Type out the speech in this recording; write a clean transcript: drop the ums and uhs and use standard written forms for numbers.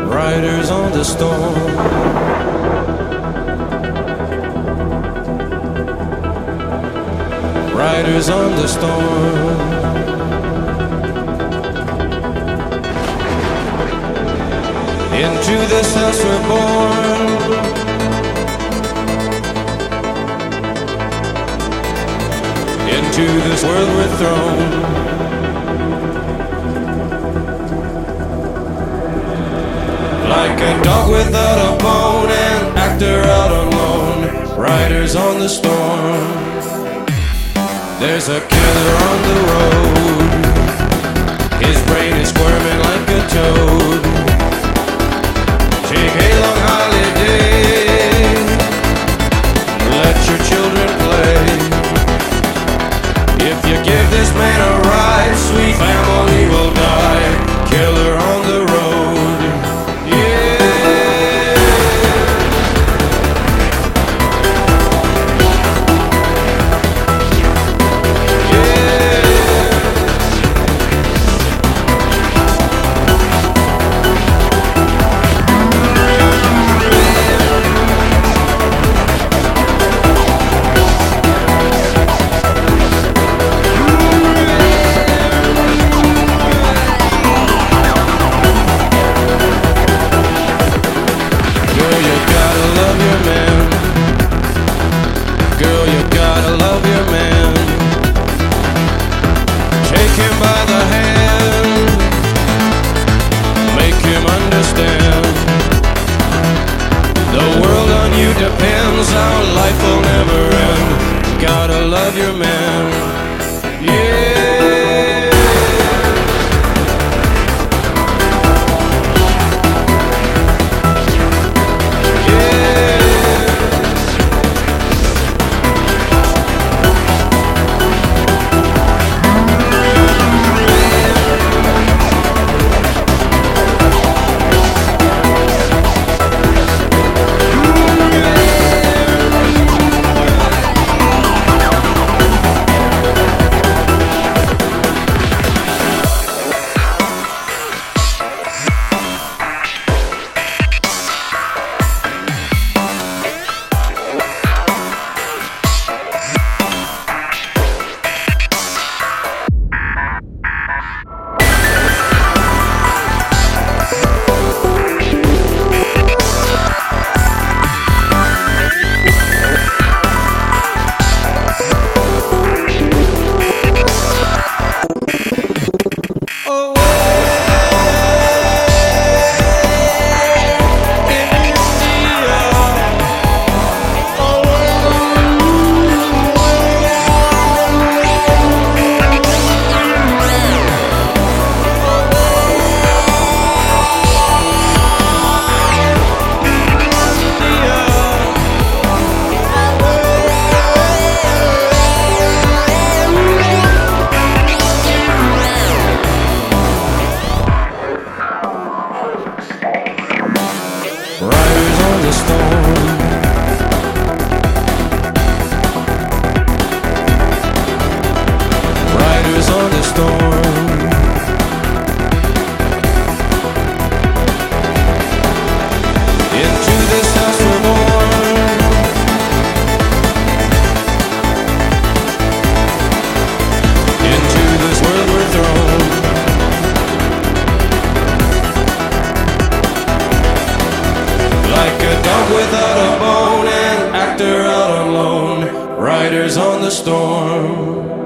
Riders on the storm. Riders on the storm. Into this house we're born. Into this world we're thrown. Like a dog without a bone, an actor out alone. Riders on the storm. There's a killer on the road. His brain is squirming like a toad. Take a long holiday. Let your children play. If you give this man a ride, sweet family will die. Killer on the road. Depends, our life will never end. Gotta love your man. Yeah. Without a bone, an actor out alone. Riders on the storm.